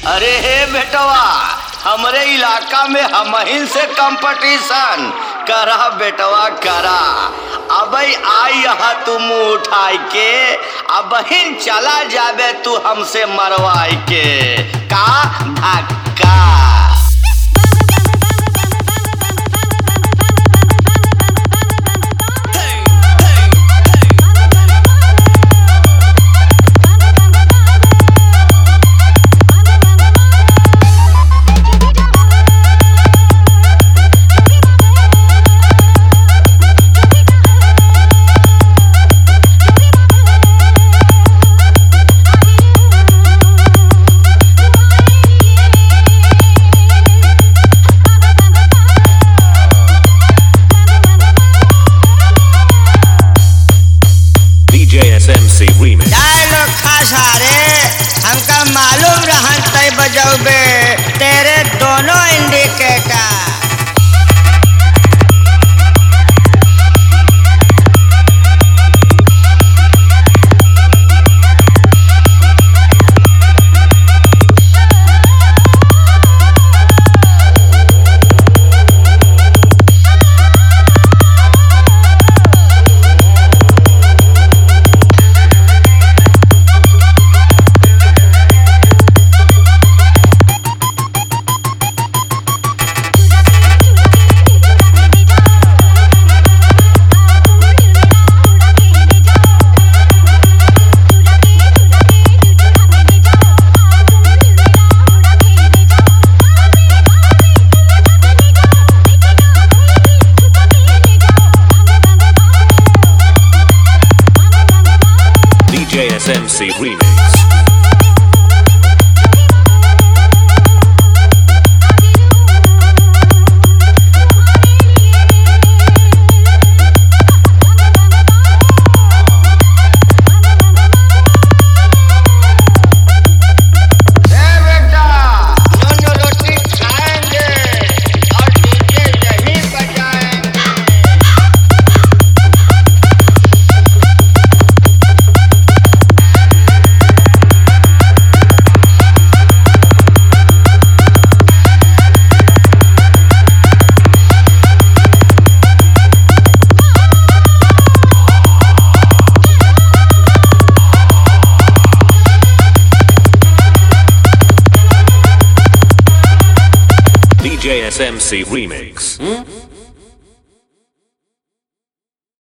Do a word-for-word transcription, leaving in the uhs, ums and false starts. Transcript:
अरे हे बेटवा, हमरे इलाका में हमहिन से कंपटीशन करा बेटवा करा। अब आई यहाँ तू मुँह उठाई के, अब हिन चला जाबे तू हमसे मरवाई के। का धक्का एस एम सी Remix। लोग खास हारे हमका मालूम रहन तय बजौबे तेरे दोनों indicator. S M C Remix। S M C Remix।